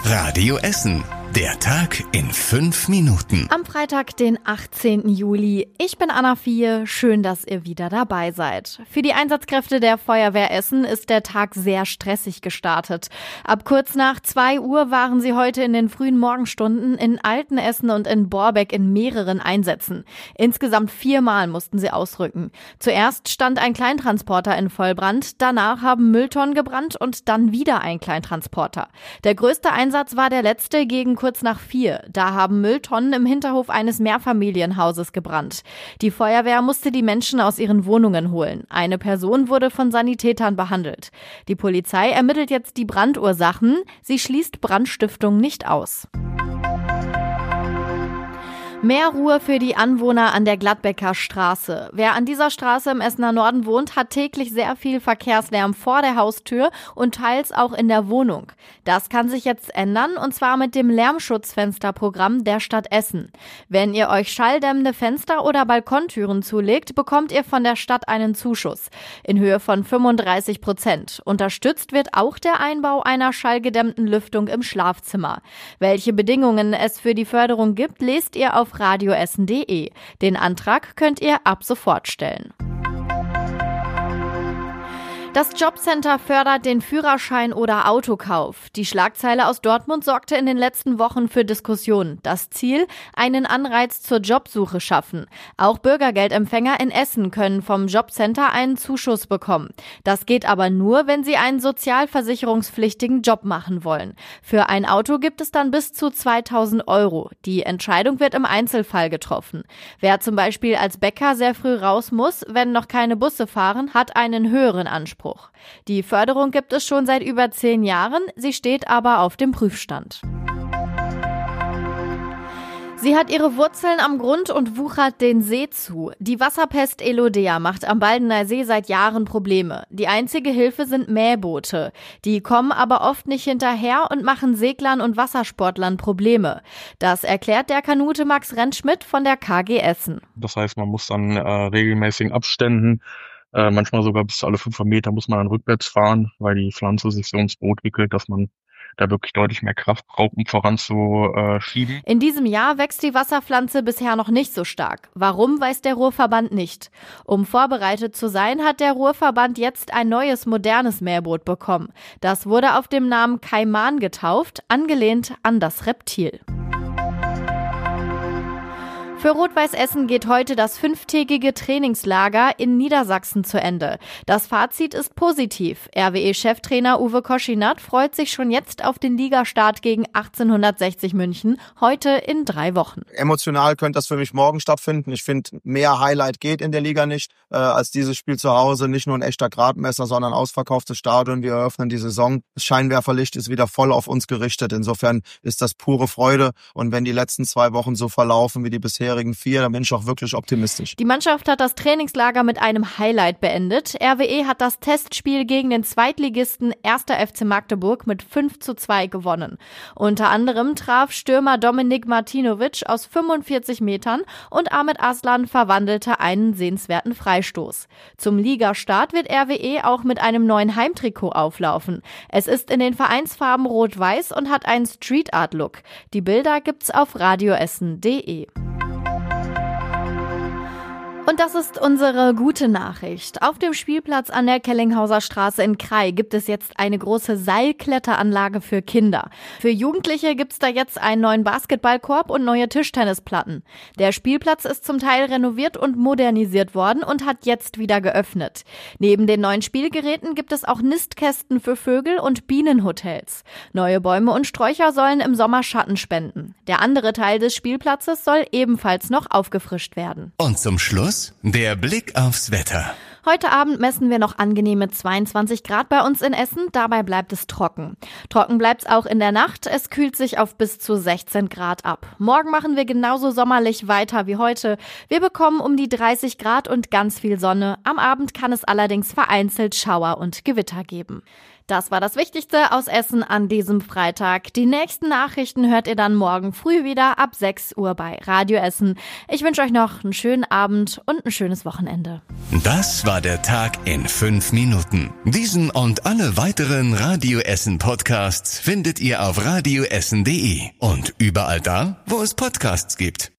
Radio Essen. Der Tag in 5 Minuten. Am Freitag, den 18. Juli. Ich bin Anna Fie. Schön, dass ihr wieder dabei seid. Für die Einsatzkräfte der Feuerwehr Essen ist der Tag sehr stressig gestartet. Ab kurz nach 2 Uhr waren sie heute in den frühen Morgenstunden in Altenessen und in Borbeck in mehreren Einsätzen. Insgesamt 4 Mal mussten sie ausrücken. Zuerst stand ein Kleintransporter in Vollbrand, danach haben Mülltonnen gebrannt und dann wieder ein Kleintransporter. Der größte Einsatz war der letzte gegen kurz nach 4. Da haben Mülltonnen im Hinterhof eines Mehrfamilienhauses gebrannt. Die Feuerwehr musste die Menschen aus ihren Wohnungen holen. Eine Person wurde von Sanitätern behandelt. Die Polizei ermittelt jetzt die Brandursachen. Sie schließt Brandstiftung nicht aus. Mehr Ruhe für die Anwohner an der Gladbecker Straße. Wer an dieser Straße im Essener Norden wohnt, hat täglich sehr viel Verkehrslärm vor der Haustür und teils auch in der Wohnung. Das kann sich jetzt ändern, und zwar mit dem Lärmschutzfensterprogramm der Stadt Essen. Wenn ihr euch schalldämmende Fenster oder Balkontüren zulegt, bekommt ihr von der Stadt einen Zuschuss in Höhe von 35%. Unterstützt wird auch der Einbau einer schallgedämmten Lüftung im Schlafzimmer. Welche Bedingungen es für die Förderung gibt, lest ihr auf radioessen.de. Den Antrag könnt ihr ab sofort stellen. Das Jobcenter fördert den Führerschein oder Autokauf. Die Schlagzeile aus Dortmund sorgte in den letzten Wochen für Diskussionen. Das Ziel: einen Anreiz zur Jobsuche schaffen. Auch Bürgergeldempfänger in Essen können vom Jobcenter einen Zuschuss bekommen. Das geht aber nur, wenn sie einen sozialversicherungspflichtigen Job machen wollen. Für ein Auto gibt es dann bis zu 2.000 €. Die Entscheidung wird im Einzelfall getroffen. Wer zum Beispiel als Bäcker sehr früh raus muss, wenn noch keine Busse fahren, hat einen höheren Anspruch. Die Förderung gibt es schon seit über 10 Jahren, sie steht aber auf dem Prüfstand. Sie hat ihre Wurzeln am Grund und wuchert den See zu. Die Wasserpest Elodea macht am Baldener See seit Jahren Probleme. Die einzige Hilfe sind Mähboote. Die kommen aber oft nicht hinterher und machen Seglern und Wassersportlern Probleme. Das erklärt der Kanute Max Rentschmidt von der KG Essen. Das heißt, man muss dann regelmäßigen Abständen, manchmal sogar bis alle 500 Meter muss man dann rückwärts fahren, weil die Pflanze sich so ins Boot wickelt, dass man da wirklich deutlich mehr Kraft braucht, um voranzuschieben. In diesem Jahr wächst die Wasserpflanze bisher noch nicht so stark. Warum, weiß der Ruhrverband nicht. Um vorbereitet zu sein, hat der Ruhrverband jetzt ein neues, modernes Mähboot bekommen. Das wurde auf dem Namen Kaiman getauft, angelehnt an das Reptil. Für Rot-Weiß Essen geht heute das 5-tägige Trainingslager in Niedersachsen zu Ende. Das Fazit ist positiv. RWE-Cheftrainer Uwe Koschinat freut sich schon jetzt auf den Ligastart gegen 1860 München, heute in 3 Wochen. Emotional könnte das für mich morgen stattfinden. Ich finde, mehr Highlight geht in der Liga nicht als dieses Spiel zu Hause. Nicht nur ein echter Gradmesser, sondern ausverkauftes Stadion. Wir eröffnen die Saison. Das Scheinwerferlicht ist wieder voll auf uns gerichtet. Insofern ist das pure Freude. Und wenn die letzten 2 Wochen so verlaufen wie die bisherigen 4, dann bin ich auch wirklich optimistisch. Die Mannschaft hat das Trainingslager mit einem Highlight beendet. RWE hat das Testspiel gegen den Zweitligisten 1. FC Magdeburg mit 5:2 gewonnen. Unter anderem traf Stürmer Dominik Martinovic aus 45 Metern und Ahmed Aslan verwandelte einen sehenswerten Freistoß. Zum Ligastart wird RWE auch mit einem neuen Heimtrikot auflaufen. Es ist in den Vereinsfarben rot-weiß und hat einen Street-Art-Look. Die Bilder gibt's auf radioessen.de. Und das ist unsere gute Nachricht. Auf dem Spielplatz an der Kellinghauser Straße in Krai gibt es jetzt eine große Seilkletteranlage für Kinder. Für Jugendliche gibt's da jetzt einen neuen Basketballkorb und neue Tischtennisplatten. Der Spielplatz ist zum Teil renoviert und modernisiert worden und hat jetzt wieder geöffnet. Neben den neuen Spielgeräten gibt es auch Nistkästen für Vögel und Bienenhotels. Neue Bäume und Sträucher sollen im Sommer Schatten spenden. Der andere Teil des Spielplatzes soll ebenfalls noch aufgefrischt werden. Und zum Schluss der Blick aufs Wetter. Heute Abend messen wir noch angenehme 22 Grad bei uns in Essen. Dabei bleibt es trocken. Trocken bleibt's auch in der Nacht. Es kühlt sich auf bis zu 16 Grad ab. Morgen machen wir genauso sommerlich weiter wie heute. Wir bekommen um die 30 Grad und ganz viel Sonne. Am Abend kann es allerdings vereinzelt Schauer und Gewitter geben. Das war das Wichtigste aus Essen an diesem Freitag. Die nächsten Nachrichten hört ihr dann morgen früh wieder ab 6 Uhr bei Radio Essen. Ich wünsche euch noch einen schönen Abend und ein schönes Wochenende. Das war der Tag in 5 Minuten. Diesen und alle weiteren Radio Essen Podcasts findet ihr auf radioessen.de und überall da, wo es Podcasts gibt.